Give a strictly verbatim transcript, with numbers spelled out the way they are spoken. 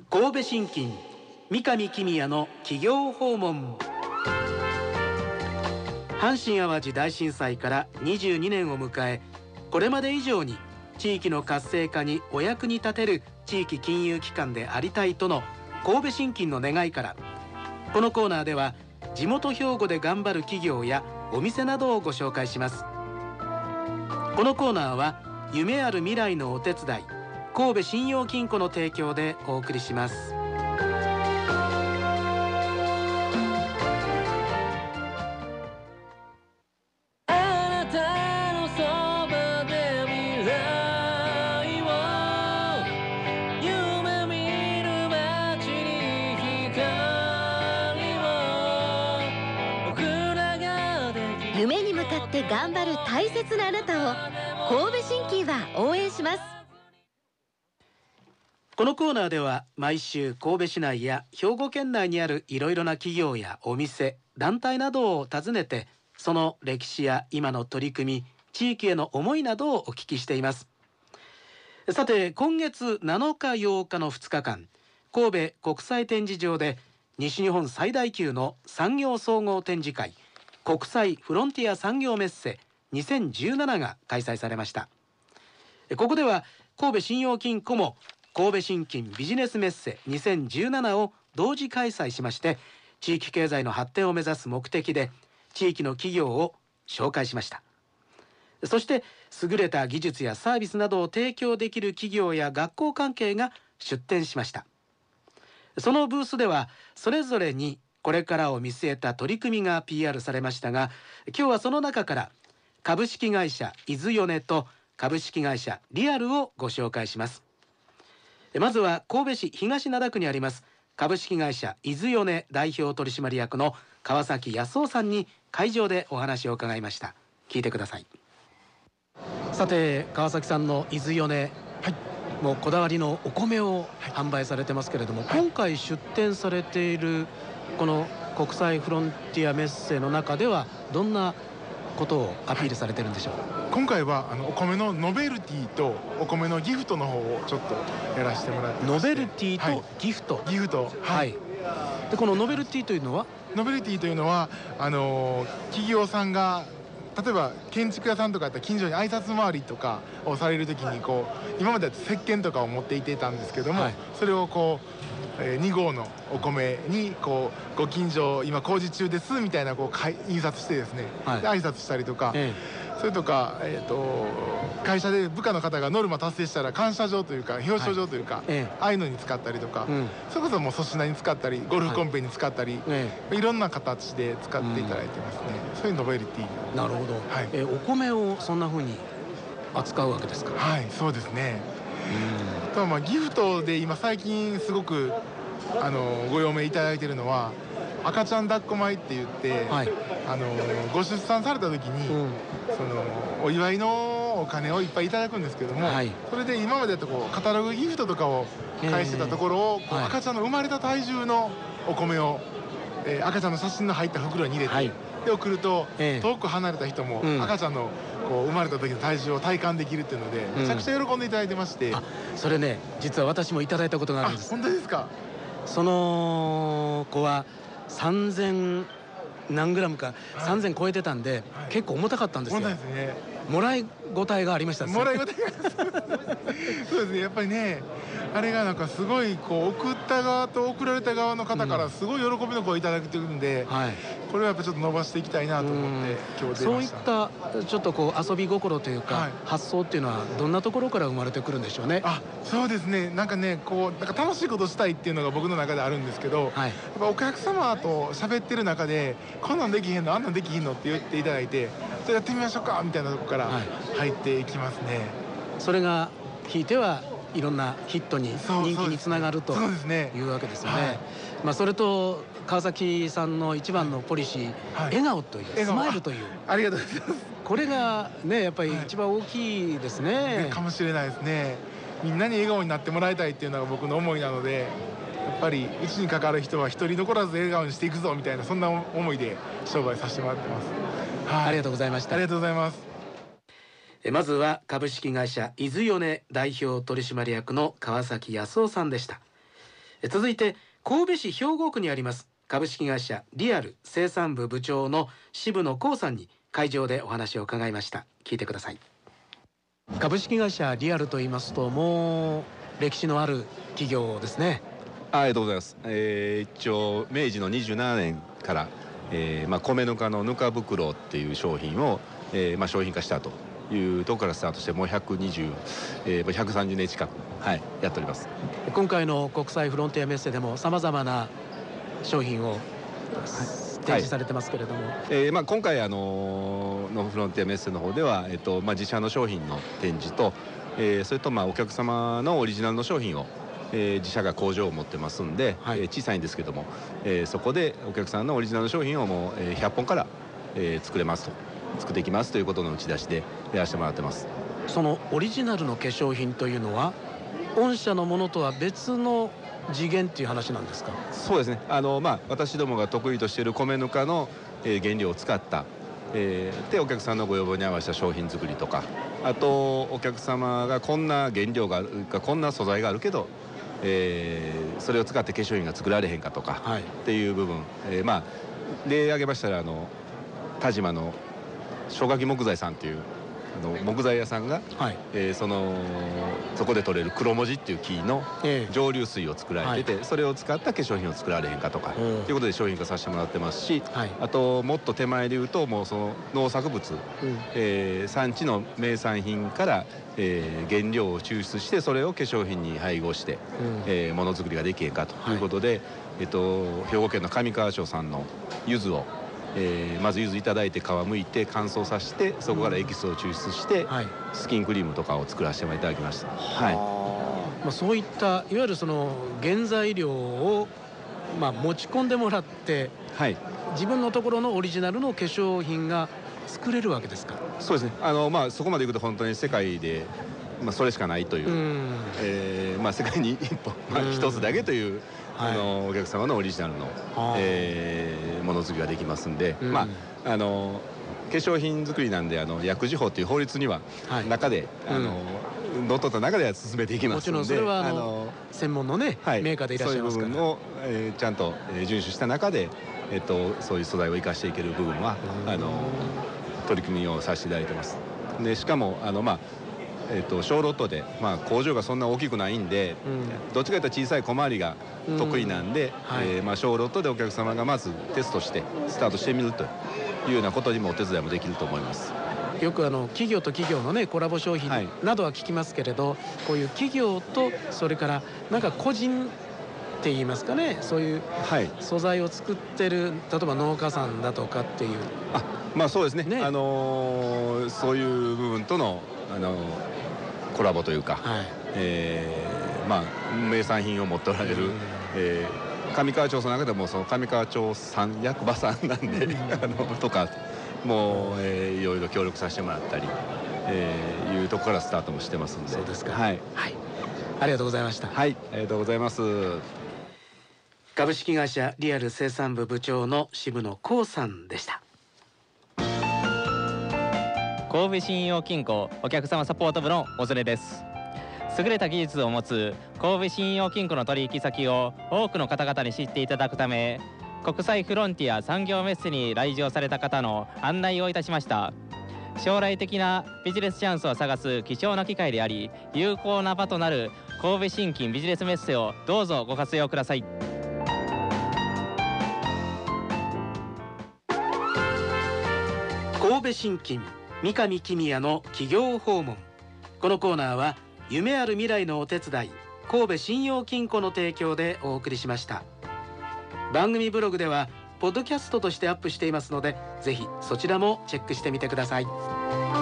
神戸信金三上公也の企業訪問。阪神・淡路大震災からにじゅうにねんを迎え、これまで以上に地域の活性化にお役に立てる地域金融機関でありたいとの神戸信金の願いから、このコーナーでは地元兵庫で頑張る企業やお店などをご紹介します。このコーナーは夢ある未来のお手伝い、神戸信用金庫の提供でお送りします。 夢に向かって頑張る大切なあなたを神戸信金は応援します。 このコーナーでは毎週神戸市内や兵庫県内にあるいろいろな企業やお店、団体などを訪ねて、その歴史や今の取り組み、地域への思いなどをお聞きしています。さて、今月なのかようかのふつかかん、神戸国際展示場で西日本最大級の産業総合展示会、国際フロンティア産業メッセにせんじゅうななが開催されました。ここでは神戸信用金庫も神戸信金ビジネスメッセにせんじゅうななを同時開催しまして、地域経済の発展を目指す目的で地域の企業を紹介しました。そして優れた技術やサービスなどを提供できる企業や学校関係が出展しました。そのブースではそれぞれにこれからを見据えた取り組みが ピーアール されましたが、今日はその中から株式会社伊豆米と株式会社リアルをご紹介します。まずは神戸市東灘区にあります株式会社伊豆米代表取締役の川崎康夫さんに会場でお話を伺いました。聞いてください。さて、川崎さんの伊豆米、はい、もうこだわりのお米を販売されてますけれども、はい、今回出展されているこの国際フロンティアメッセの中ではどんなことをアピールされてるんでしょう。はい、 今回はあのお米のノベルティとお米のギフトの方をちょっとやらせてもらってまして。 ノベルティとギフト、はい、 ギフト、 はい、はい、でこのノベルティというのはノベルティというのはあの企業さんが例えば建築屋さんとかやったら近所に挨拶回りとかをされるときにこう今までは石鹸とかを持っていてたんですけども、はい、それをこうに号のお米にこうご近所今工事中ですみたいなこう印刷してですね、はい、で挨拶したりとか、ええ、それとか、えー、と会社で部下の方がノルマ達成したら感謝状というか表彰状というか、はい、ええ、ああいうのに使ったりとか、うん、それこそもう粗品に使ったりゴルフコンペに使ったり、はい、ええ、いろんな形で使っていただいてますね。うん、そういうノベリティ。 なるほど、はい、えお米をそんな風に扱うわけですか。 はい、そうですね。うん、とまあギフトで今最近すごくあのご用命いただいているのは赤ちゃん抱っこ米って言って、はい、あのご出産された時に、うん、そのお祝いのお金をいっぱいいただくんですけども、はい、それで今までだとこうカタログギフトとかを返してたところを、えー、赤ちゃんの生まれた体重のお米を、えー、赤ちゃんの写真の入った袋に入れて、はい、で送ると、えー、遠く離れた人も赤ちゃんのこう生まれた時の体重を体感できるっていうので、うん、めちゃくちゃ喜んでいただいてまして。 あ、それね、実は私もいただいたことがあるんです。 本当ですか。 その子はさんぜん何グラムか、はい、さんぜん超えてたんで、はい、結構重たかったんですよ。 重たいですね。 もらいごたえがありました。 もらいごたえがそうですね。やっぱりね、あれがなんかすごいこう送った側と送られた側の方からすごい喜びの声をいただけてるんで、うん、はい、これはやっぱちょっと伸ばしていきたいなと思って今日出ました。 そういったちょっとこう遊び心というか、はい、発想っていうのはどんなところから生まれてくるんでしょうね。 あ、そうですね。なんかね、こうなんか楽しいことしたいっていうのが僕の中であるんですけど、はい、やっぱお客様と喋ってる中でこんなんできへんのあんなんできへんのって言っていただいて、じゃあやってみましょうかみたいなところから入っていきますね。はい、それがひいてはいろんなヒットに人気につながるというわけですよね。はい、まあそれと川崎さんの一番のポリシー、はい、笑顔というスマイルという、 ありがとうございます。 これがねやっぱり一番大きいですね。はい、 かもしれないですね。みんなに笑顔になってもらいたいっていうのが僕の思いなので、やっぱりうちにかかる人は一人残らず笑顔にしていくぞみたいな、そんな思いで商売させてもらってます。 はい、ありがとうございました。 ありがとうございます。 まずは株式会社伊豆米代表取締役の川崎康夫さんでした。 続いて神戸市兵庫区にあります株式会社リアル生産部部長の渋野光さんに会場でお話を伺いました。聞いてください。株式会社リアルと言いますともう歴史のある企業ですね。 ありがとうございます。えー、一応明治のにじゅうななねんから、えーまあ、米ぬかのぬか袋っていう商品を、えーまあ、商品化したというところからスタートしてもうひゃくにじゅう、えー、ひゃくさんじゅうねん近く、はい、やっております。 今回の国際フロンティアメッセでもさまざまな商品を展示されてますけれども、はいえーまあ、今回あのー、のフロンティアメッセの方では、えっとまあ、自社の商品の展示と、えー、それとまあお客様のオリジナルの商品を、えー、自社が工場を持ってますんで、はいえー、小さいんですけども、えー、そこでお客さんのオリジナルの商品をもう、えー、ひゃっぽんから、えー、作れますと作っていきますということの打ち出しでやらせてもらってます。 そのオリジナルの化粧品というのは御社のものとは別の次元っていう話なんですか？ そうですね。あの、まあ、私どもが得意としている米ぬかの、えー、原料を使った、えー、でお客さんのご要望に合わせた商品作りとか、あとお客様がこんな原料があるかこんな素材があるけど、えー、それを使って化粧品が作られへんかとか、はい、っていう部分、えー、まあ例挙げましたらあの田島の生姜木木材さんっていうあの木材屋さんが、はいえー、そのそこで取れる黒文字っていう木の蒸留水を作られてて、はい、それを使った化粧品を作られへんかとかということで商品化させてもらってますし、はい、あともっと手前で言うともうその農作物、うんえー、産地の名産品から、えー、原料を抽出してそれを化粧品に配合して、うんえー、ものづくりができへんかということで、はいえっと、兵庫県の上川町さんの柚子をえー、まず柚子いただいて皮むいて乾燥させてそこからエキスを抽出して、うんはい、スキンクリームとかを作らせていただきました。はいまあ、そういったいわゆるその原材料を、まあ、持ち込んでもらって、はい、自分のところのオリジナルの化粧品が作れるわけですか？ そうですね。あの、まあ、そこまでいくと本当に世界で、まあ、それしかないという、うんえーまあ、世界に一本、まあ、一つだけという、あのお客様のオリジナルの、えー、ものづくりができますんで、うん、まああの化粧品作りなんであの薬事法っていう法律には中で、はい、あののっとった中では進めていきますので、 もちろんそれはあのあの専門のね、はい、メーカーでいらっしゃいますから、 そういう部分を、えー、ちゃんと、えー、遵守した中で、えー、とそういう素材を生かしていける部分はあの取り組みをさせていただいてます。でしかもあのまあえー、と小ロットで、まあ、工場がそんな大きくないんで、うん、どっちかというと小さい小回りが得意なんで、うんはいえーまあ、小ロットでお客様がまずテストしてスタートしてみるというようなことにもお手伝いもできると思います。 よくあの企業と企業のねコラボ商品などは聞きますけれど、はい、こういう企業とそれからなんか個人って言いますかね、そういう素材を作ってる例えば農家さんだとかっていう、 あまあそうですね、ねあのー、そういう部分との、あのーコラボというか、はいえーまあ、名産品を持っておられる、えー、上川町さんの中でもその上川町さん役場さんなんであのとかもう、えー、いろいろ協力させてもらったり、えー、いうところからスタートもしてますんで。 そうですか、 はいはい、ありがとうございました。 はい、ありがとうございます。 株式会社リアル生産部部長の渋野光さんでした。 神戸信用金庫お客様サポート部の小連です。優れた技術を持つ神戸信用金庫の取引先を多くの方々に知っていただくため、国際フロンティア産業メッセに来場された方の案内をいたしました。将来的なビジネスチャンスを探す貴重な機会であり、有効な場となる神戸信金ビジネスメッセをどうぞご活用ください。 神戸信金三上公也の企業訪問。このコーナーは夢ある未来のお手伝い神戸信用金庫の提供でお送りしました。番組ブログではポッドキャストとしてアップしていますので、ぜひそちらもチェックしてみてください。